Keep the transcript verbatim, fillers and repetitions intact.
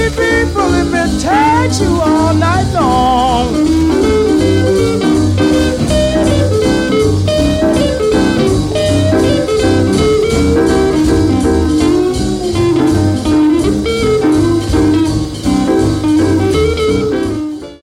people have been tied you all night long.